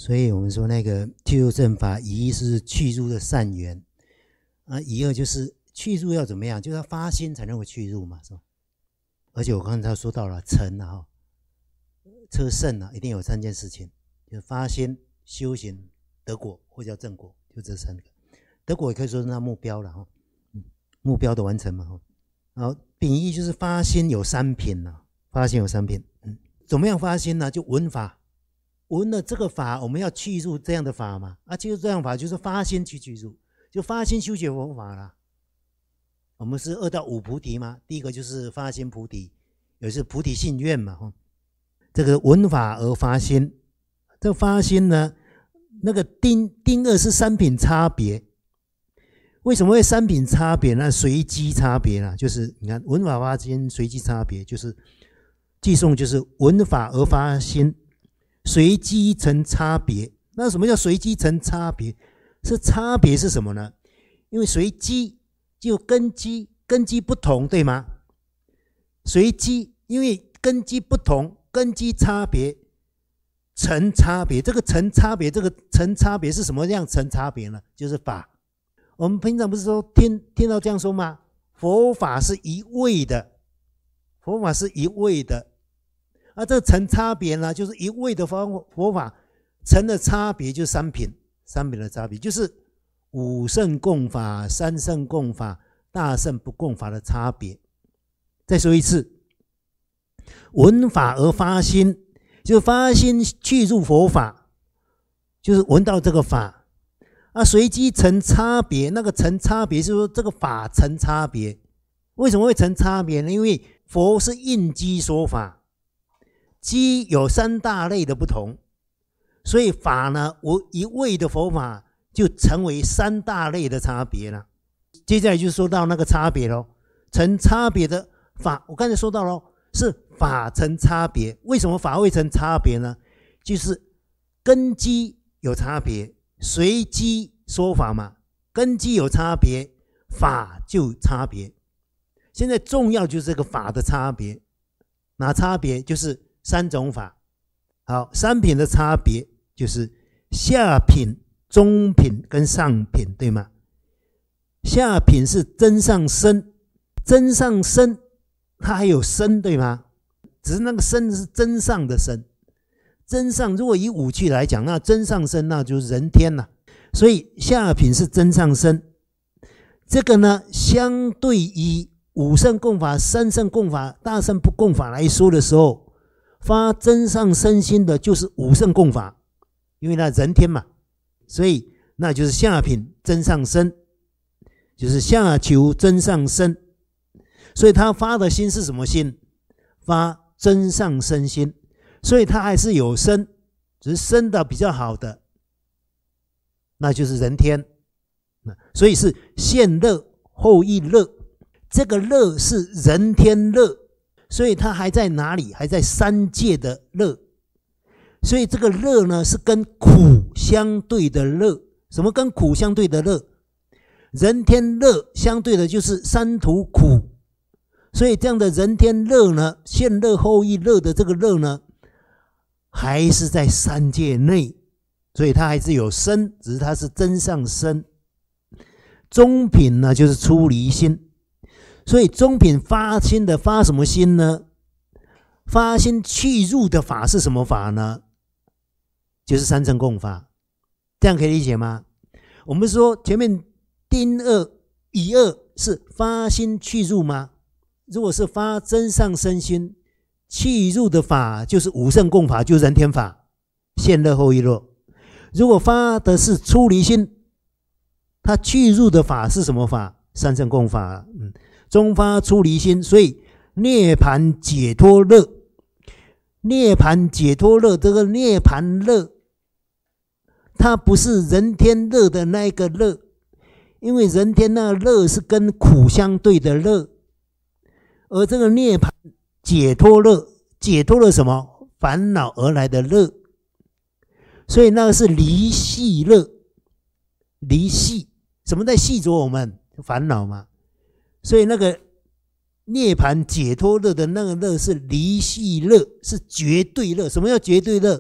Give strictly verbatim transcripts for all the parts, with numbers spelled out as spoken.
所以我们说那个去入正法，一是去入的善缘啊，一二就是去入要怎么样，就是要发心才能够去入嘛，是吧？而且我刚才说到了成啊，车胜啊，一定有三件事情，就是发心、修行、得果，或叫正果，就这三个。得果也可以说是那目标了哈，目标的完成嘛哈。然后秉义就是发心有三品呐、啊，发心有三品，嗯，怎么样发心呢？就闻法，闻了这个法，我们要去入这样的法嘛，啊，去入这样的法就是发心去去入，就发心修学佛法啦。我们是二到五菩提嘛，第一个就是发心菩提，有是菩提信愿嘛哈。这个闻法而发心，这个发心呢，那个丁丁二是三品差别。为什么会三品差别呢？随机差别啦，就是你看闻法发心随机差别，就是寄诵就是闻法而发心，随机成差别。那什么叫随机成差别？是差别是什么呢？因为随机就根基根基不同，对吗？随机因为根基不同，根基差别成差别。这个成差别，这个成差别是什么样成差别呢？就是法。我们平常不是说听听到这样说吗？佛法是一味的，佛法是一味的，啊，这个成差别呢，就是一味的佛佛法成的差别，就是三品，三品的差别，就是五圣共法、三圣共法、大圣不共法的差别。再说一次，闻法而发心，就发心去入佛法，就是闻到这个法。啊，随机成差别，那个成差别是说这个法成差别。为什么会成差别呢？因为佛是应机说法，机有三大类的不同，所以法呢，我一味的佛法就成为三大类的差别了。接下来就说到那个差别咯，成差别的法，我刚才说到咯，是法成差别。为什么法会成差别呢？就是根基有差别。随机说法嘛，根基有差别，法就差别。现在重要就是这个法的差别，哪差别？就是三种法。好，三品的差别就是下品、中品跟上品，对吗？下品是真上身，真上身它还有身，对吗？只是那个身是真上的身。真上如果以武器来讲，那真上身那就是人天了。所以下品是真上身，这个呢，相对于五圣共法、三圣共法、大圣不共法来说的时候，发真上身心的就是五圣共法，因为那人天嘛，所以那就是下品真上身，就是下求真上身。所以他发的心是什么心？发真上身心。所以他还是有身，只是身的比较好的，那就是人天。所以是现乐后益乐，这个乐是人天乐，所以他还在哪里？还在三界的乐。所以这个乐呢，是跟苦相对的乐。什么跟苦相对的乐？人天乐相对的就是三途苦。所以这样的人天乐呢，现乐后益乐的这个乐呢，还是在三界内，所以它还是有身，只是它是真上身。中品呢，就是出离心。所以中品发心的发什么心呢？发心去入的法是什么法呢？就是三乘共法。这样可以理解吗？我们说前面丁二乙二是发心去入吗？如果是发真上身心去入的法，就是五圣共法，就是人天法，现乐后益乐。如果发的是出离心，它去入的法是什么法？三乘共法。嗯，中发出离心，所以涅槃解脱乐，涅槃解脱乐，这个涅槃乐，它不是人天乐的那个乐，因为人天那个乐是跟苦相对的乐，而这个涅槃解脱乐，解脱了什么？烦恼而来的乐，所以那个是离系乐，离系，什么在系着我们？烦恼嘛。所以那个涅槃解脱乐的那个乐是离系乐，是绝对乐。什么叫绝对乐？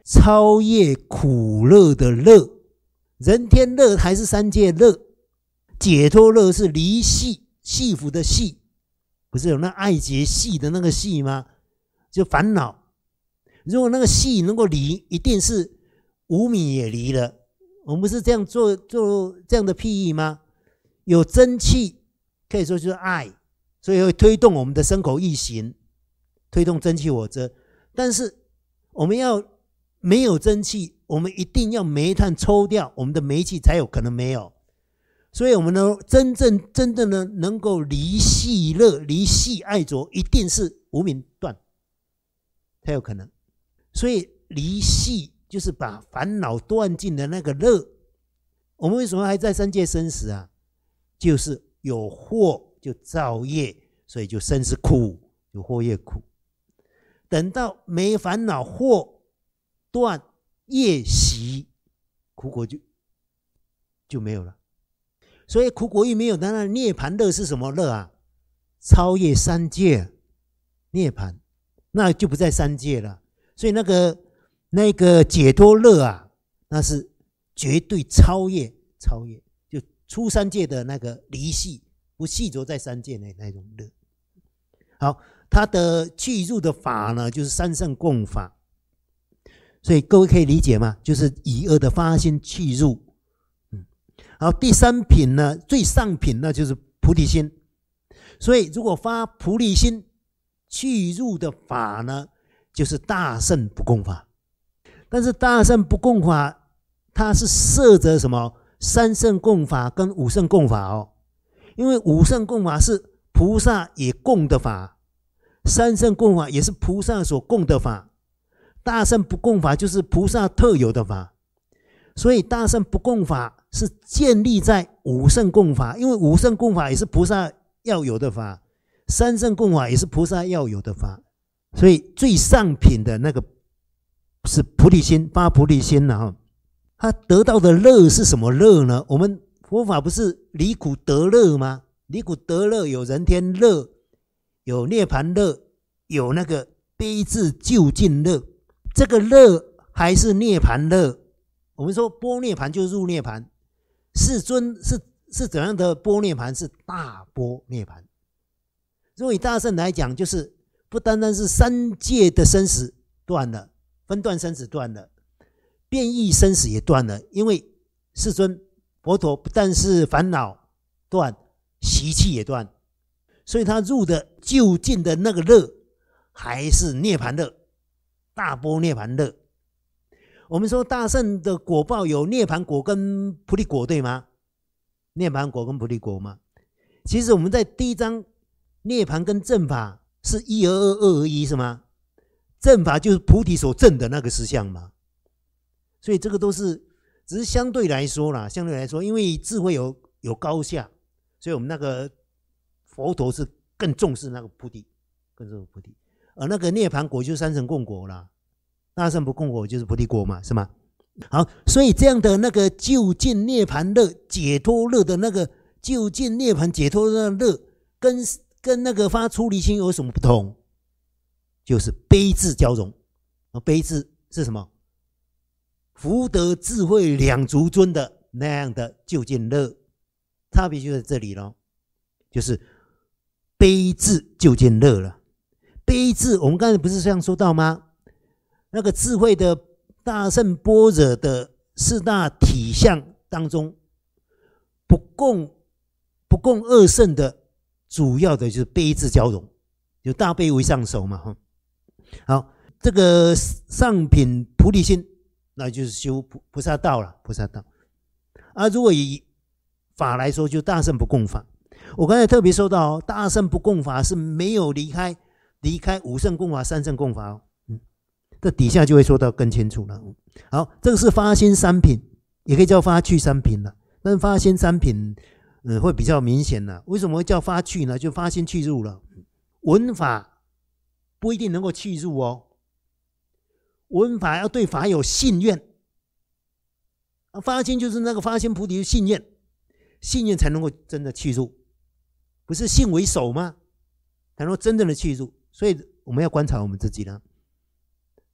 超越苦乐的乐，人天乐还是三界乐，解脱乐是离系，系服的系，不是有那爱结系的那个系吗？就烦恼。如果那个系能够离，一定是无明也离了。我们不是这样做做这样的譬喻吗？有真气，可以说就是爱，所以会推动我们的身口意行，推动真气我则。但是我们要没有真气，我们一定要煤炭抽掉，我们的煤气才有可能没有。所以我们呢，真正真正的能够离系乐、离系爱着，一定是无明断才有可能。所以离系就是把烦恼断尽的那个乐。我们为什么还在三界生死啊？就是有惑就造业，所以就生是苦，有惑业苦。等到没烦恼，惑断业习，苦果就就没有了。所以苦果欲没有，当然涅槃乐是什么乐啊？超越三界，涅槃，那就不在三界了。所以那个那个解脱乐啊，那是绝对超越超越，就出三界的那个离系，不系着在三界的那种乐。好，它的去入的法呢，就是三圣共法。所以各位可以理解吗？就是以恶的发心去入。嗯，好，第三品呢，最上品呢就是菩提心。所以如果发菩提心去入的法呢，就是大乘不共法。但是大乘不共法，它是摄着什么？三圣共法跟五圣共法哦。因为五圣共法是菩萨也共的法，三圣共法也是菩萨所共的法，大乘不共法就是菩萨特有的法。所以大乘不共法是建立在五圣共法，因为五圣共法也是菩萨要有的法，三圣共法也是菩萨要有的法。所以最上品的那个是菩提心，发菩提心了哈。他得到的乐是什么乐呢？我们佛法不是离苦得乐吗？离苦得乐有人天乐，有涅槃乐，有那个悲智究竟乐。这个乐还是涅槃乐。我们说般涅槃就是入涅槃，世尊是是怎样的般涅槃？是大般涅槃。如果以大乘来讲，就是不单单是三界的生死断了，分段生死断了，变异生死也断了。因为世尊佛陀不但是烦恼断，习气也断，所以他入的究竟的那个乐还是涅槃乐，大般涅槃乐。我们说大乘的果报有涅槃果跟菩提果，对吗？涅槃果跟菩提果吗？其实我们在第一章涅槃跟正法是一而二，二而一，是吗？正法就是菩提所证的那个实相嘛。所以这个都是只是相对来说啦，相对来说，因为智慧有有高下，所以我们那个佛陀是更重视那个菩提，更重视菩提。而那个涅槃果就是三乘共果啦，大乘不共果就是菩提果嘛，是吗？好，所以这样的那个究竟涅槃乐、解脱乐的那个究竟涅槃解脱乐乐，跟跟那个发出离心有什么不同？就是悲智交融。悲智是什么？福德智慧两足尊的那样的究竟乐，差别就在这里咯，就是悲智究竟乐了。悲智我们刚才不是这样说到吗？那个智慧的大乘般若的四大体相当中，不共不共二乘的主要的就是悲智交融，就大悲为上首嘛。好，这个上品菩提心，那就是修菩萨道了，菩萨道。啊，如果以法来说，就大乘不共法。我刚才特别说到，大乘不共法是没有离开离开五乘共法、三乘共法哦。嗯，这底下就会说到更清楚了。好，这个是发心三品，也可以叫发去三品了。但是发心三品，嗯，会比较明显了。为什么会叫发去呢？就发心去入了。闻法不一定能够去入哦。闻法要对法有信愿，发心就是那个发心菩提信愿，信愿才能够真的去入，不是信为首吗？才能够真正的去入。所以我们要观察我们自己呢，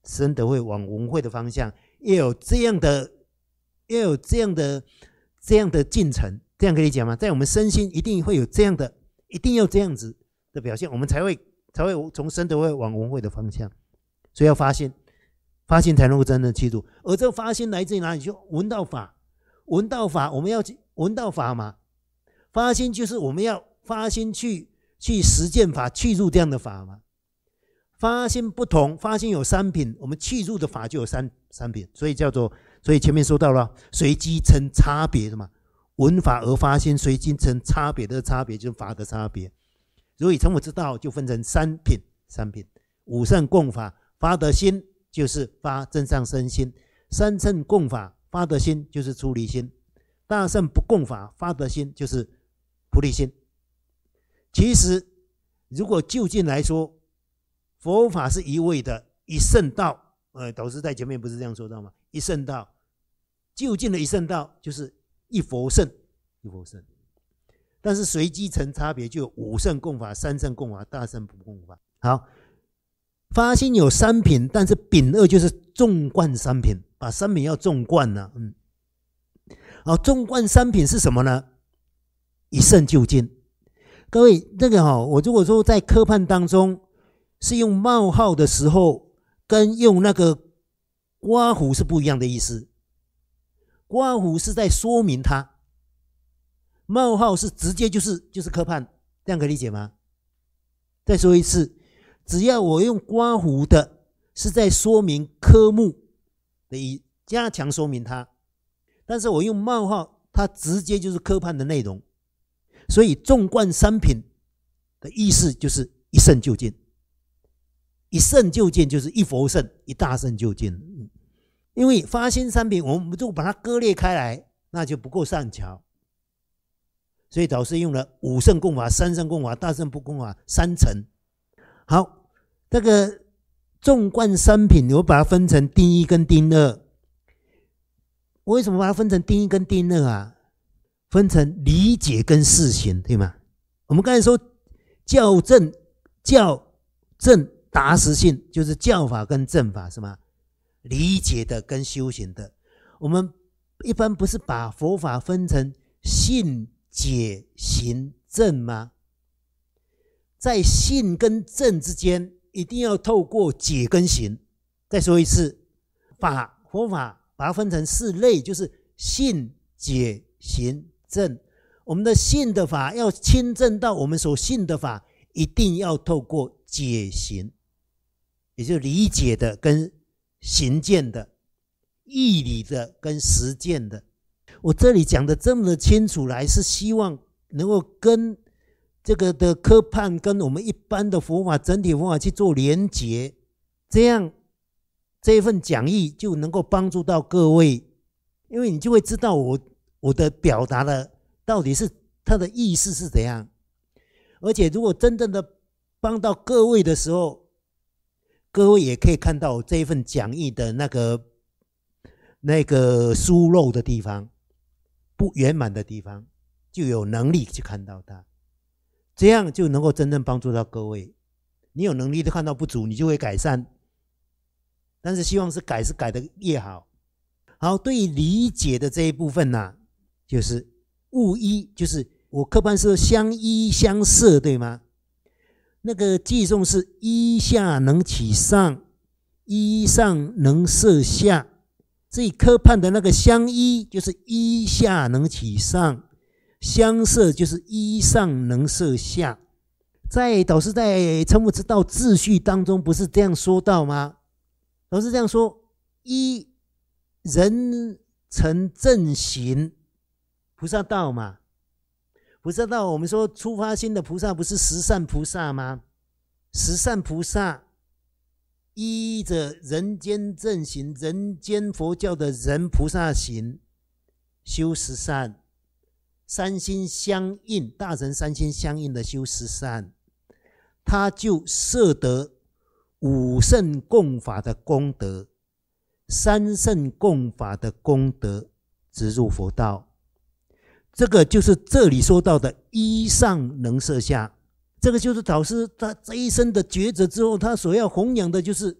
深德会往文会的方向，要有这样的，要有这样的这样的进程，这样可以讲吗？在我们身心一定会有这样的，一定要这样子的表现，我们才会才会从深德会往文会的方向。所以要发心，发心才能够真正去入。而这个发心来自于哪里？就闻道法，闻道法，我们要闻道法嘛。发心就是我们要发心去去实践法，去入这样的法嘛。发心不同，发心有三品，我们去入的法就有三三品，所以叫做，所以前面说到了随机成差别的嘛，闻法而发心，随机成差别的差别就是法的差别。所以成佛之道就分成三品，三品五圣共法发的心就是发真上身心，三圣共法发的心就是出离心，大圣不共法发的心就是菩提心。其实如果就近来说，佛法是一味的一圣道，呃，导师在前面不是这样说到吗？一圣道，就近的一圣道就是一佛圣，一佛圣。但是随机成差别，就有五圣共法、三圣共法、大圣不共法。好，发心有三品，但是品二就是纵贯三品，把三品要纵贯呢、啊。嗯，好，纵贯三品是什么呢？一圣就近。各位，那个哈、哦，我如果说在科判当中是用冒号的时候，跟用那个刮胡是不一样的意思。刮胡是在说明它，冒号是直接就是就是科判，这样可以理解吗？再说一次，只要我用刮胡的，是在说明科目的意，加强说明它；但是我用冒号，它直接就是科判的内容。所以纵贯三品的意思就是一圣就近，一圣就近就是一佛圣，一大圣就近。因为发心三品，我们如果把它割裂开来，那就不够善巧。所以导师用了五圣共法、三圣共法、大圣不共法三层。好，这个纵贯三品，我把它分成丁一跟丁二。我为什么把它分成丁一跟丁二啊？分成理解跟示行，对吗？我们刚才说教正、教正达实性，就是教法跟正法，是吗？理解的跟修行的，我们一般不是把佛法分成信、解、行、正吗？在信跟正之间，一定要透过解跟行。再说一次，法佛法把它分成四类，就是信、解、行、正。我们的信的法要亲证到我们所信的法，一定要透过解行，也就是理解的跟行见的，义理的跟实践的。我这里讲的这么的清楚来，是希望能够跟这个的科判跟我们一般的佛法整体佛法去做连结，这样这一份讲义就能够帮助到各位，因为你就会知道我我的表达的到底是它的意思是怎样。而且如果真正的帮到各位的时候，各位也可以看到这一份讲义的那个那个疏漏的地方，不圆满的地方，就有能力去看到它，这样就能够真正帮助到各位。你有能力的看到不足，你就会改善，但是希望是改是改的越好。好，对于理解的这一部分呢、啊，就是物依，就是我科判是相依相摄，对吗？那个偈颂是依下能起上，依上能摄下。这科判的那个相依就是依下能起上，相摄就是依上能摄下。在导师在成佛之道秩序当中不是这样说到吗？导师这样说：依人成正行菩萨道嘛。菩萨道，我们说初发心的菩萨不是十善菩萨吗？十善菩萨依着人间正行，人间佛教的人菩萨行，修十善，三心相应，大乘三心相应的修十善，他就摄得五圣共法的功德，三圣共法的功德，直入佛道。这个就是这里说到的依上能摄下，这个就是导师他这一生的抉择之后，他所要弘扬的就是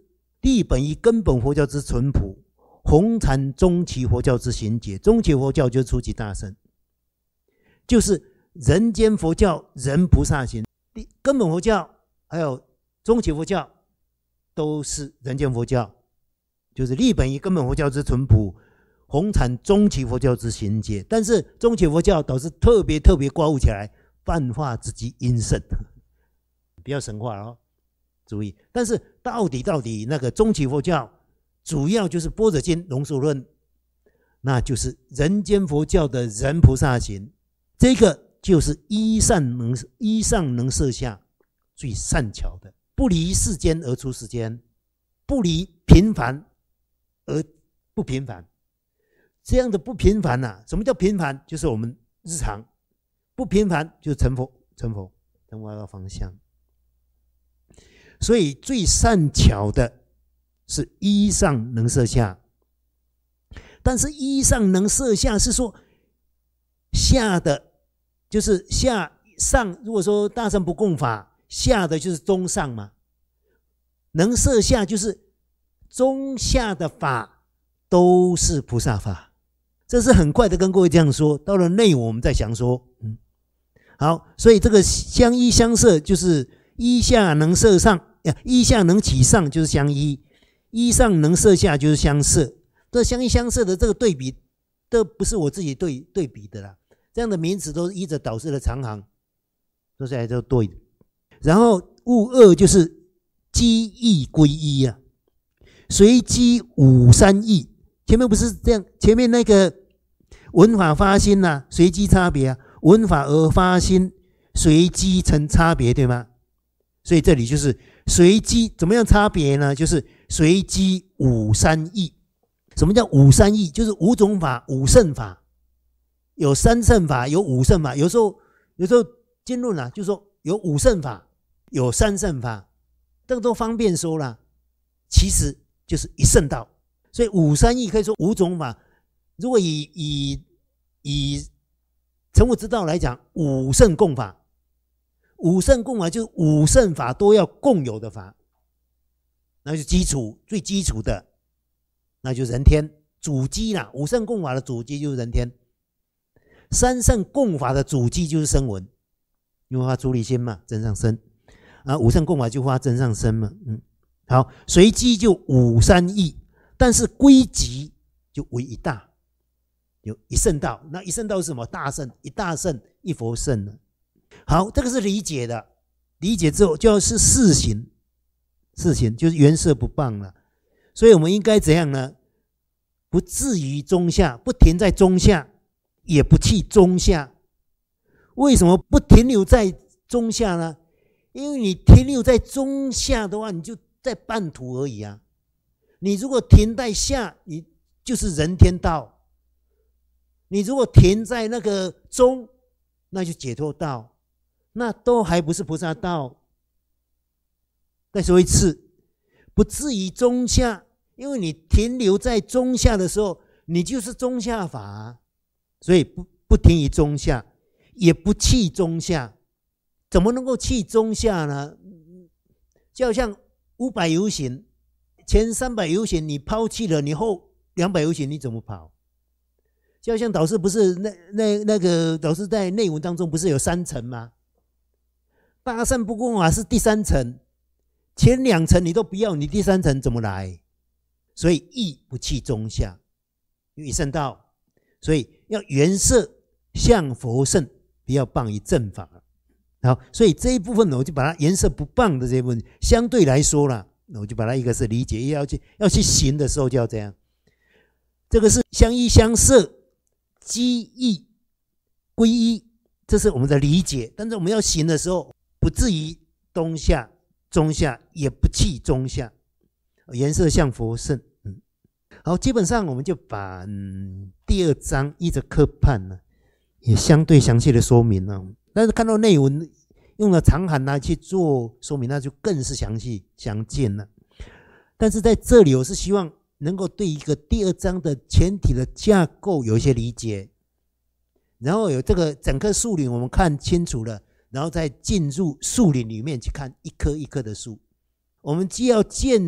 立本于根本佛教之淳朴，弘阐中期佛教之行解。中期佛教就是初级大乘，就是人间佛教人菩萨行，根本佛教还有中期佛教都是人间佛教，就是立本于根本佛教之淳朴，弘阐中期佛教之行解。但是中期佛教倒是特别特别刮悟起来，泛化之极阴盛，不要神话哦，注意。但是到底到底那个中期佛教主要就是般若经龙树论，那就是人间佛教的人菩萨行，这个就是依上能依上能摄下最善巧的，不离世间而出世间，不离平凡而不平凡。这样的不平凡啊，什么叫平凡？就是我们日常，不平凡就是成佛，成佛成佛的方向。所以最善巧的是依上能摄下，但是依上能摄下是说下的就是下上，如果说大乘不共法，下的就是中上嘛，能摄下就是中下的法都是菩萨法。这是很快的跟各位这样说，到了内我们再详说。嗯，好，所以这个相依相摄就是依下能摄上，依下能起上就是相依，依上能摄下就是相摄。这相依相摄的这个对比，这不是我自己对对比的啦，这样的名词都是依着导师的长行说起来都对的。然后物二就是机义归一啊，随机五三义。前面不是这样，前面那个闻法发心呐、啊，随机差别啊，闻法而发心，随机成差别，对吗？所以这里就是随机怎么样差别呢？就是随机五三义。什么叫五三义？就是五种法，五圣法，有三圣法，有五圣法。有时候有时候经论啊，就说有五圣法，有三圣法，这个都方便说啦。其实就是一圣道。所以五三义可以说五种法。如果以以以成佛之道来讲，五圣共法，五圣共法就是五圣法都要共有的法，那就是基础最基础的，那就是人天主基啦。五圣共法的主基就是人天，三圣共法的主基就是声闻，因为发出离心嘛，真上身啊。五圣共法就发真上身嘛。嗯，好，随机就五三义。但是归集就为一大，有一圣道。那一圣道是什么？大圣，一大圣一佛圣呢。好，这个是理解的，理解之后就是四行，四行就是缘色不谤了。所以我们应该怎样呢？不至于中下，不停在中下，也不弃中下。为什么不停留在中下呢？因为你停留在中下的话，你就在半途而已啊。你如果停在下，你就是人天道；你如果停在那个中，那就解脱道，那都还不是菩萨道。再说一次，不至于中下，因为你停留在中下的时候，你就是中下法啊。所以不不停于中下，也不弃中下。怎么能够弃中下呢？就好像五百由行。前三百由行你抛弃了，你后两百由行你怎么跑？就像导师不是那那那个导师在内文当中不是有三层吗？大乘不共法是第三层，前两层你都不要，你第三层怎么来？所以义不弃中下，因为一圣道，所以要缘色向佛圣，不要谤于正法。好，所以这一部分呢，我就把它缘色不谤的这一部分，相对来说啦。我就把它一个是理解，要去要去行的时候就要这样。这个是相依相摄，机义归一，这是我们的理解。但是我们要行的时候，不至于中下、中下，也不弃中下，颜色向佛圣。嗯，好，基本上我们就把、嗯、第二章依着科判呢，也相对详细的说明了。但是看到内文。用了长函来去做说明，那就更是详细详见了。但是在这里，我是希望能够对一个第二章的前体的架构有一些理解，然后有这个整棵树林我们看清楚了，然后再进入树林里面去看一棵一棵的树。我们既要见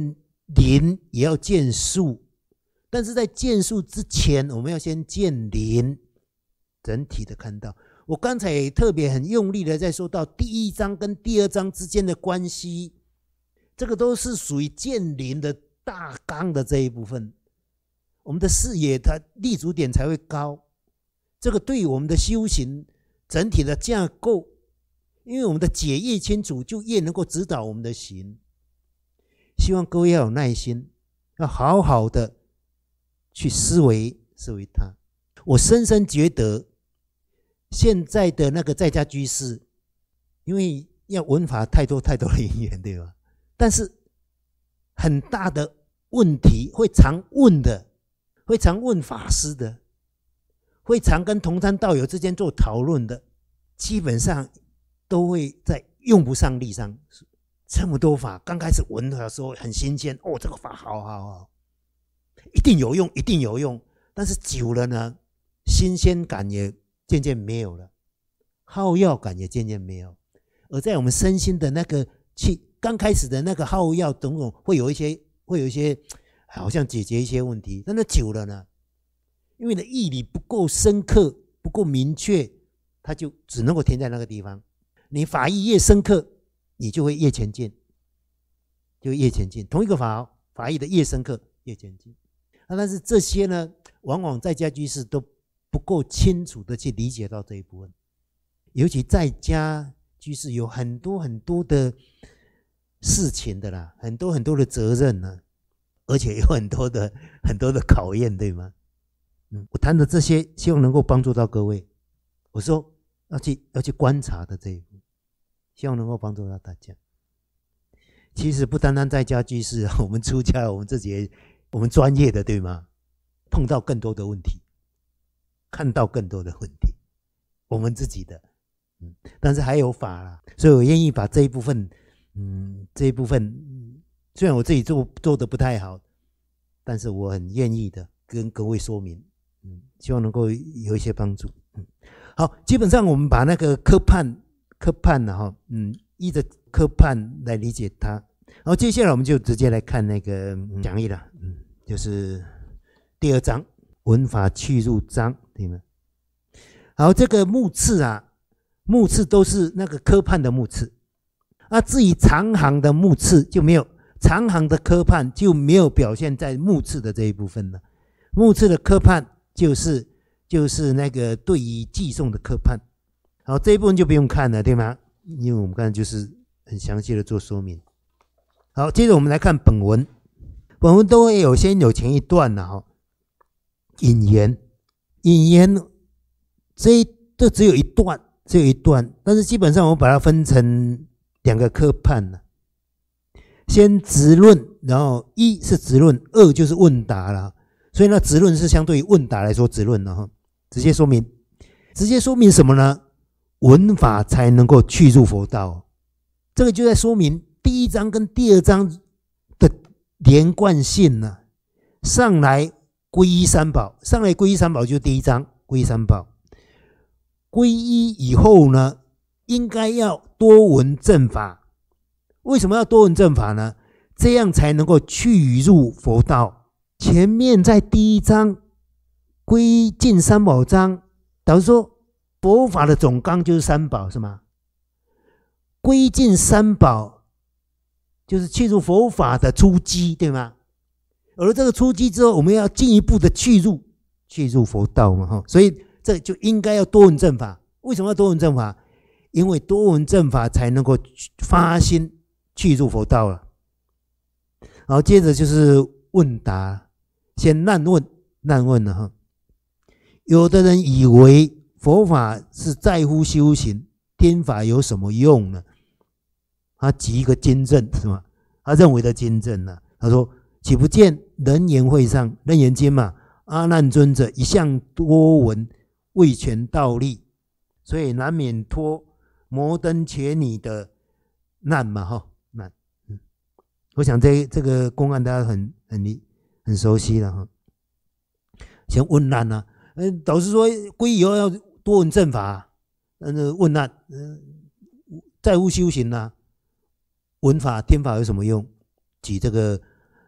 林也要见树，但是在见树之前，我们要先见林，整体的看到。我刚才也特别很用力的在说到第一章跟第二章之间的关系，这个都是属于见林的大纲的这一部分，我们的视野它立足点才会高。这个对于我们的修行整体的架构，因为我们的解越清楚，就越能够指导我们的行。希望各位要有耐心，要好好的去思维思维它。我深深觉得现在的那个在家居士，因为要闻法太多太多的因缘，对吧？但是很大的问题会常问的，会常问法师的，会常跟同参道友之间做讨论的，基本上都会在用不上力上。这么多法，刚开始闻的时候很新鲜，哦，这个法好好好，一定有用，一定有用。但是久了呢，新鲜感也渐渐没有了，好药感也渐渐没有。而在我们身心的那个去刚开始的那个好药种种，会有一些会有一些好像解决一些问题，但是久了呢，因为你的义理不够深刻，不够明确，它就只能够停在那个地方。你法义越深刻，你就会越前进，就越前进。同一个法法义的越深刻，越前进。啊，但是这些呢，往往在家居士都不够清楚的去理解到这一部分。尤其在家居士有很多很多的事情的啦，很多很多的责任呢，而且有很多的很多的考验，对吗？嗯，我谈的这些，希望能够帮助到各位。我说要去要去观察的这一步，希望能够帮助到大家。其实不单单在家居士，我们出家，我们自己也，我们专业的，对吗？碰到更多的问题，看到更多的问题，我们自己的，嗯，但是还有法啦，所以我愿意把这一部分，嗯，这一部分，嗯、虽然我自己做做的不太好，但是我很愿意的跟各位说明，嗯，希望能够有一些帮助，嗯，好，基本上我们把那个科判科判呢，哈，嗯，依着科判来理解它，然后接下来我们就直接来看那个讲义了，嗯，就是第二章闻法去入章，对吗？好，这个目次啊，目次都是那个科判的目次，啊，至于长行的目次就没有，长行的科判就没有表现在目次的这一部分了。目次的科判就是就是那个对于寄送的科判，好，这一部分就不用看了，对吗？因为我们刚才就是很详细的做说明。好，接着我们来看本文，本文都会有先有前一段了哈，引言，引言这一这只有一段，只有一段，但是基本上我把它分成两个科判了，先直论，然后一是直论，二就是问答了，所以呢，直论是相对于问答来说直论了哈，直接说明，直接说明什么呢？闻法才能够去入佛道，这个就在说明第一章跟第二章的连贯性呢、啊。上来皈依三宝，上来皈依三宝就是第一章皈依三宝，皈依以后呢，应该要多闻正法。为什么要多闻正法呢？这样才能够去入佛道。前面在第一章皈敬三宝章，导致说佛法的总纲就是三宝，是吗？皈敬三宝就是去入佛法的初基，对吗？而这个初基之后，我们要进一步的去入去入佛道嘛，所以这就应该要多闻正法。为什么要多闻正法？因为多闻正法才能够发心去入佛道了。然后接着就是问答，先难问，难问了哈。有的人以为佛法是在乎修行，天法有什么用呢？他举一个经证是吗？他认为的经证呢？他说：“岂不见人言会上楞严经嘛？阿难尊者一向多闻，未全道力，所以难免脱摩登伽女的难嘛，哈难。嗯，我想这这个公案大家很很很熟悉了哈。先问难啊，嗯，导师说皈依以后要多闻正法，嗯，问难，嗯，在乎修行啊，闻法天法有什么用？举这个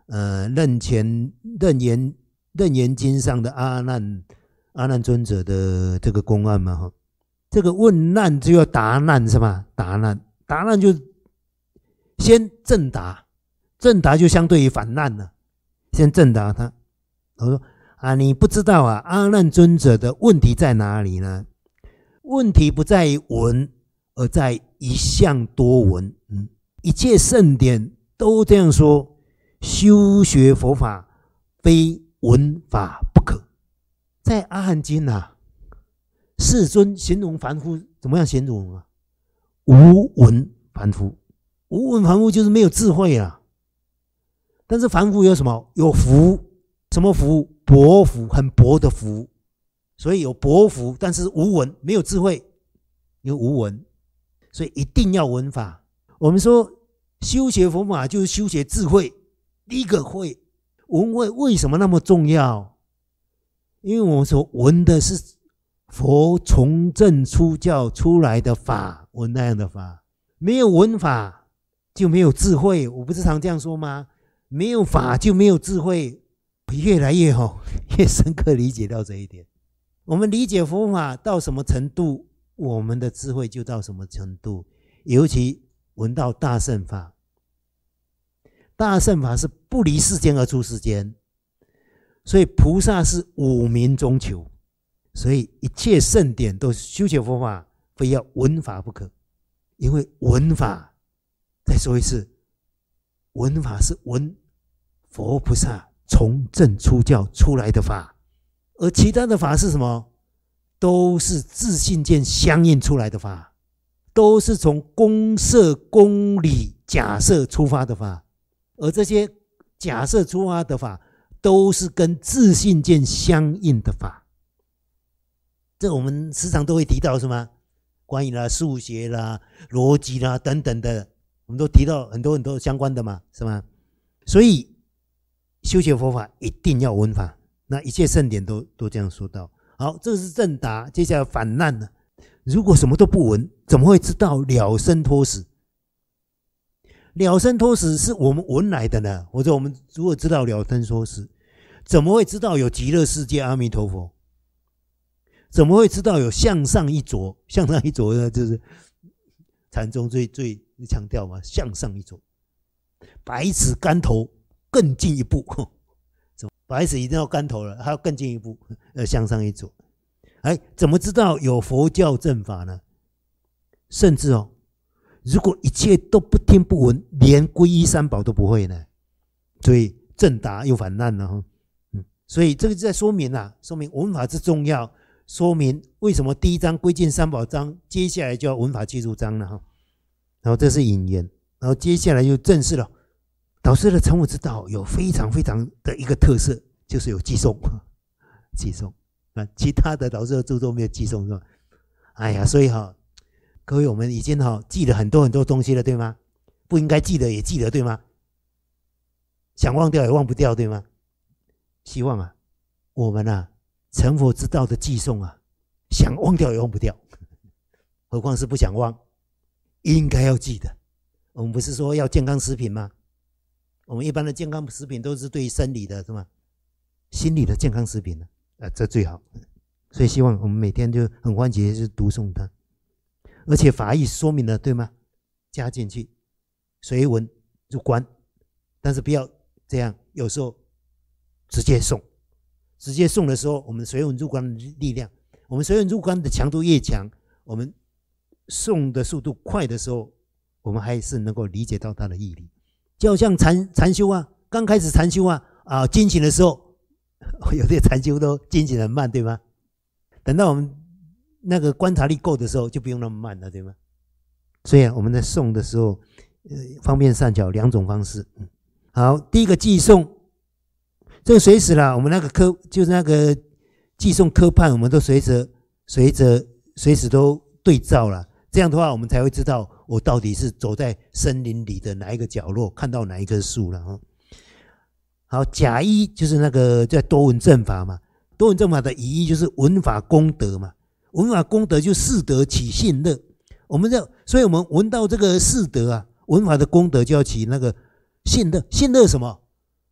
呃楞严楞严楞严经上的阿难阿难尊者的这个公案嘛哈，这个问难就要答难是吧？答难答难就先正答，正答就相对于反难了，先正答他。我说啊，你不知道啊，阿难尊者的问题在哪里呢？问题不在于闻，而在一向多闻。嗯，一切圣典都这样说，修学佛法非闻法不可。在阿含经啊，世尊形容凡夫怎么样形容啊？无闻凡夫，无闻凡夫就是没有智慧啊。但是凡夫有什么？有福，什么福？薄福，很薄的福。所以有薄福，但是无闻，没有智慧，有无闻，所以一定要闻法。我们说修学佛法就是修学智慧，第一个慧，闻慧为什么那么重要？因为我们说闻的是佛从正出教出来的法，闻那样的法，没有闻法就没有智慧。我不是常这样说吗？没有法就没有智慧，越来越好，越深刻理解到这一点。我们理解佛法到什么程度，我们的智慧就到什么程度。尤其闻到大乘法，大乘法是不离世间而出世间，所以菩萨是五明中求，所以一切圣典都修学佛法，非要闻法不可。因为闻法，再说一次，闻法是闻佛菩萨从正出教出来的法。而其他的法是什么？都是自信见相应出来的法，都是从公设公理假设出发的法。而这些假设出发的法，都是跟自信见相应的法。这我们时常都会提到，是吗？关于啦数学啦、逻辑啦等等的，我们都提到很多很多相关的嘛，是吗？所以修学佛法一定要闻法。那一切圣典都都这样说到。好，这是正答，接下来反难呢？如果什么都不闻，怎么会知道了生脱死？了生脱死是我们闻来的呢。或者我们如果知道了生脱死，怎么会知道有极乐世界阿弥陀佛？怎么会知道有向上一着？向上一着呢，就是禅宗最最强调嘛，向上一着，百尺竿头更进一步。百尺一定要竿头了，还要更进一步，呃，向上一走。哎，怎么知道有佛教正法呢？甚至哦，如果一切都不听不闻，连皈依三宝都不会呢，所以正答又反难了哈。嗯，所以这个在说明啊，说明闻法之重要，说明为什么第一章归尽三宝章，接下来就要闻法记住章了哈。然后这是引言，然后接下来就正式了。导师的成佛之道有非常非常的一个特色，就是有寄送，寄送啊，其他的导师的著作没有寄送是吧？哎呀，所以哈，各位我们已经哈记了很多很多东西了，对吗？不应该记得也记得，对吗？想忘掉也忘不掉，对吗？希望啊，我们啊成佛之道的寄送啊，想忘掉也忘不掉，何况是不想忘，应该要记得。我们不是说要健康食品吗？我们一般的健康食品都是对生理的，是吗？心理的健康食品呢，啊，这最好。所以希望我们每天就很欢喜去读诵它，而且法义说明了，对吗？加进去，随文入观，但是不要这样，有时候直接诵，直接诵的时候，我们随文入观的力量，我们随文入观的强度越强，我们诵的速度快的时候，我们还是能够理解到它的义理。就好像禅禅修啊，刚开始禅修啊，啊，精行的时候，有些禅修都精行很慢，对吗？等到我们那个观察力够的时候，就不用那么慢了，对吗？所以啊，我们在诵的时候，呃，方便善巧两种方式。嗯，好，第一个寄诵，这个随时啦，我们那个科就是那个寄诵科判，我们都随着随着随时都对照了。这样的话，我们才会知道我到底是走在森林里的哪一个角落，看到哪一棵树了哈。好，甲一就是那个在多闻正法嘛，多闻正法的乙一就是闻法功德嘛，闻法功德就四德起信乐。我们这，所以我们闻到这个四德啊，闻法的功德就要起那个信乐。信乐什么？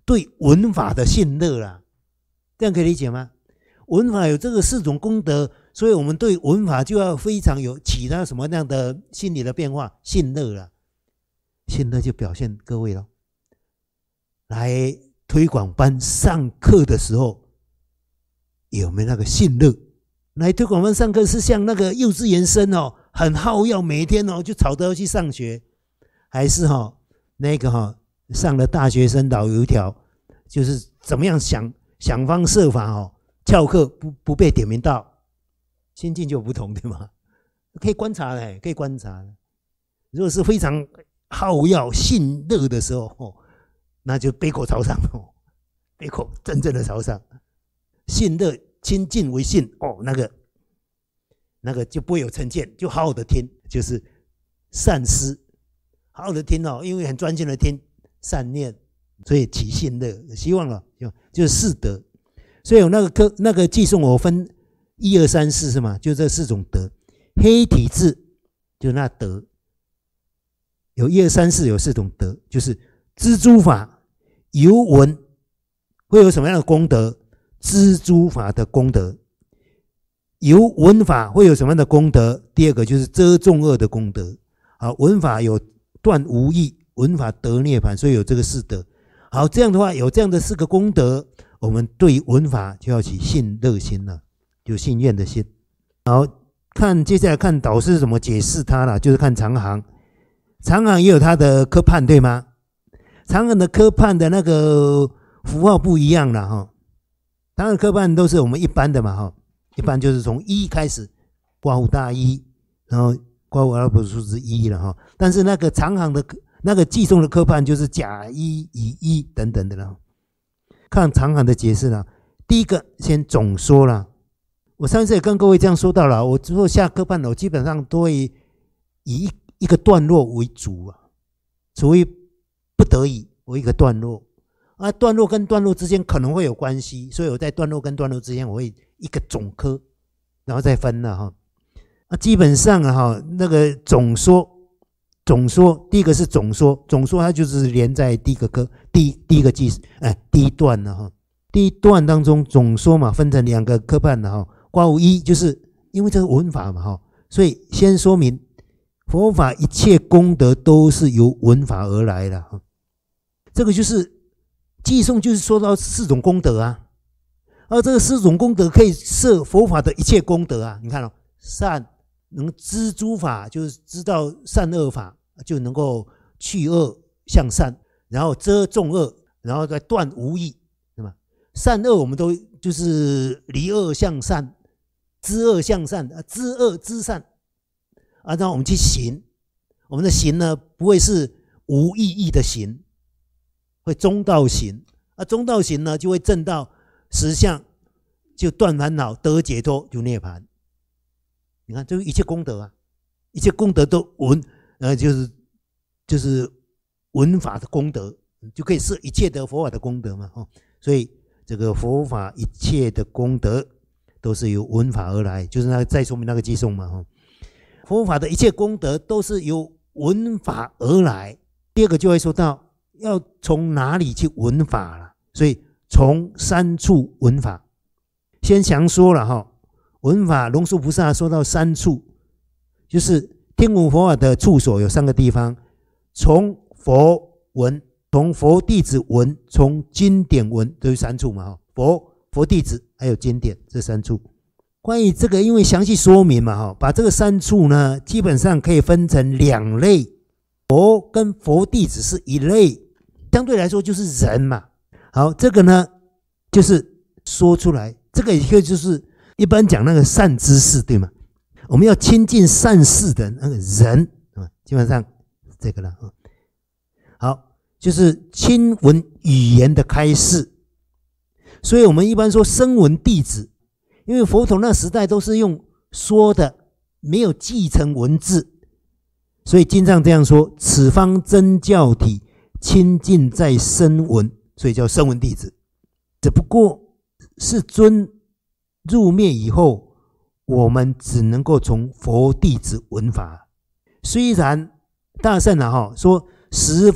对文法的信乐啦，这样可以理解吗？文法有这个四种功德，所以我们对文法就要非常有起到什么样的心理的变化，信乐啦。信乐就表现各位咯，来推广班上课的时候有没有那个信乐？来推广班上课是像那个幼稚园生哦，很好要每天哦就吵着要去上学，还是哈、哦、那个哈、哦、上了大学生老油条，就是怎么样想想方设法哦翘课不不被点名到，心境就不同，对吗？可以观察嘞，可以观察。如果是非常好要信乐的时候，哦，那就悲口朝上哦，悲口真正的朝上，信乐亲近为信哦，那个那个就不会有成见，就好好的听，就是善思，好好的听哦，因为很专心的听，善念，所以起信乐，希望了就就是四德。所以有那个科那个寄送我分一二三四是吗？就这四种德。黑体字就那德，有一二三四有四种德，就是知诸法由闻会有什么样的功德？知诸法的功德。由闻法会有什么样的功德？第二个就是遮众恶的功德。好，闻法有断无益，闻法得涅槃，所以有这个四德。好，这样的话有这样的四个功德，我们对闻法就要起信乐心了，就信愿的心。好，看接下来看导师怎么解释它了，就是看长行。长行也有它的科判，对吗？长行的科判的那个符号不一样了哈。长行的科判都是我们一般的嘛哈，一般就是从一开始，刮胡大一，然后刮胡阿拉伯数字一了哈。但是那个长行的那个寄送的科判就是甲一、乙一等等的了。看长行的解释了，第一个先总说了。我上次也跟各位这样说到了，我之后下科判我基本上都会以一个段落为主啊，除非不得已为一个段落啊，段落跟段落之间可能会有关系，所以我在段落跟段落之间我会一个总科，然后再分了哈。啊，基本上啊哈，那个总说。总说，第一个是总说，总说它就是连在第一个科，第第一个记，哎，第一段了哈。第一段当中总说嘛，分成两个科判了哈。刮胡一就是因为这个文法嘛哈，所以先说明佛法一切功德都是由文法而来的哈。这个就是寄送，就是说到四种功德啊，而这个四种功德可以摄佛法的一切功德啊。你看哦，善。能知诸法，就是知道善恶法，就能够去恶向善，然后遮众恶，然后再断无益，对吧？善恶我们都就是离恶向善，知恶向善，知恶知善，啊，让我们去行。我们的行呢，不会是无意义的行，会中道行。啊，中道行呢，就会证到实相，就断烦恼，得解脱，就涅槃。你看，这一切功德啊，一切功德都闻，呃，就是就是闻法的功德，就可以摄一切的佛法的功德嘛，哦，所以这个佛法一切的功德都是由闻法而来，就是那个再说明那个寄送嘛，哦，佛法的一切功德都是由闻法而来。第二个就会说到要从哪里去闻法了，所以从三处闻法，先详说了哈。闻法，龙树菩萨说到三处，就是听闻佛法的处所有三个地方：从佛闻，从佛弟子闻，从经典闻，都是三处嘛。佛、佛弟子还有经典这三处。关于这个，因为详细说明嘛，哈，把这个三处呢，基本上可以分成两类，佛跟佛弟子是一类，相对来说就是人嘛。好，这个呢，就是说出来，这个也就是。一般讲那个善知识，对吗？我们要亲近善事的那个人啊，基本上这个了。好，就是亲闻语言的开示。所以我们一般说声闻弟子，因为佛陀那时代都是用说的，没有继承文字，所以经上这样说：此方真教体，亲近在声闻，所以叫声闻弟子。只不过世尊入灭以后，我们只能够从佛弟子闻法。虽然大圣啊哈说十方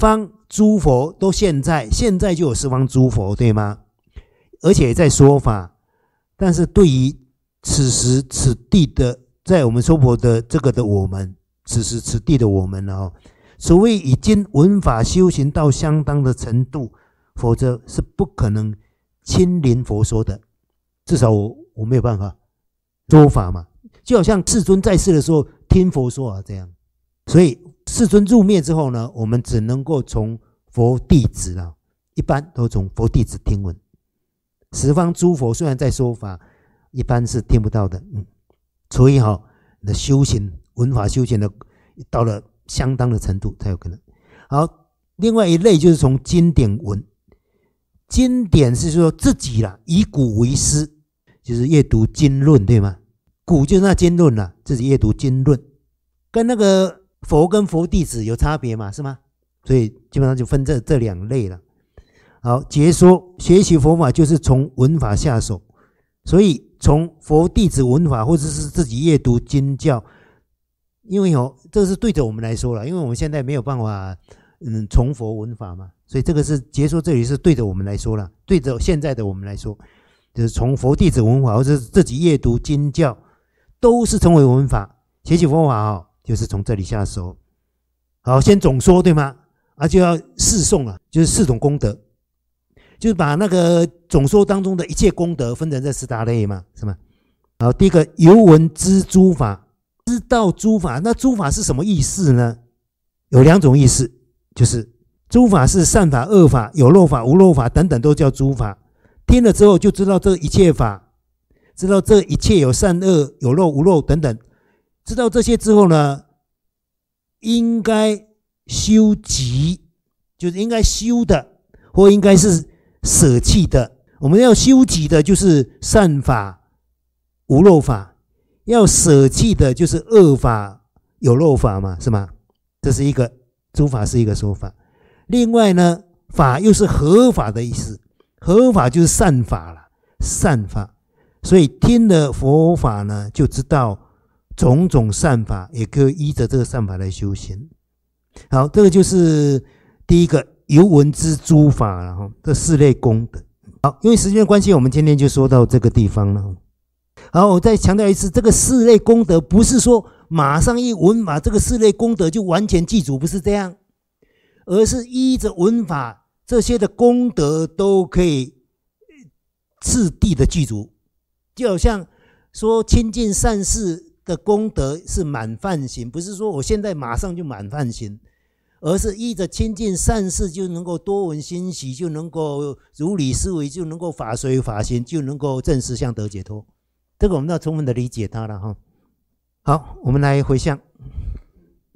诸佛都现在，现在就有十方诸佛，对吗？而且在说法，但是对于此时此地的，在我们娑婆的这个的我们，此时此地的我们哦，除非已经闻法修行到相当的程度，否则是不可能亲临佛说的。至少我我没有办法说法嘛，就好像世尊在世的时候听佛说啊这样。所以世尊入灭之后呢，我们只能够从佛弟子啊，一般都从佛弟子听闻。十方诸佛虽然在说法，一般是听不到的。嗯，所以哈、哦，你的修行闻法修行的到了相当的程度才有可能。好，另外一类就是从经典闻。经典是说自己啦，以古为师，就是阅读经论，对吗？古就是那经论啦，自己阅读经论，跟那个佛跟佛弟子有差别嘛，是吗？所以基本上就分这这两类了。好，解说学习佛法就是从闻法下手，所以从佛弟子闻法，或者是自己阅读经教，因为哦，这是对着我们来说了，因为我们现在没有办法，嗯，从佛闻法嘛，所以这个是解说，这里是对着我们来说了，对着现在的我们来说，就是从佛弟子闻法，或者是自己阅读经教，都是成为闻法。学习佛法哦，就是从这里下手。好，先总说对吗？啊，就要示诵了，就是四种功德。就是把那个总说当中的一切功德分成这十大类嘛，是吗？好，第一个由闻知诸法，知道诸法，那诸法是什么意思呢？有两种意思，就是诸法是善法、恶法、有漏法、无漏法等等，都叫诸法。听了之后就知道这一切法，知道这一切有善恶、有漏无漏等等，知道这些之后呢，应该修集，就是应该修的，或应该是舍弃的。我们要修集的就是善法、无漏法，要舍弃的就是恶法、有漏法嘛，是吗？这是一个诸法是一个说法。另外呢，法又是合法的意思，合法就是善法了，善法。所以听了佛法呢，就知道种种善法，也可以依着这个善法来修行。好，这个就是第一个由闻知诸法，然后这四类功德。好，因为时间的关系，我们今天就说到这个地方了。好，我再强调一次，这个四类功德不是说马上一闻法，这个四类功德就完全记住，不是这样，而是依着闻法，这些的功德都可以次第的记住。就好像说亲近善事的功德是满梵行，不是说我现在马上就满梵行，而是依着亲近善事就能够多闻欣喜，就能够如理思维，就能够法随法行，就能够证实相得解脱。这个我们要充分的理解它了哈。好，我们来回向。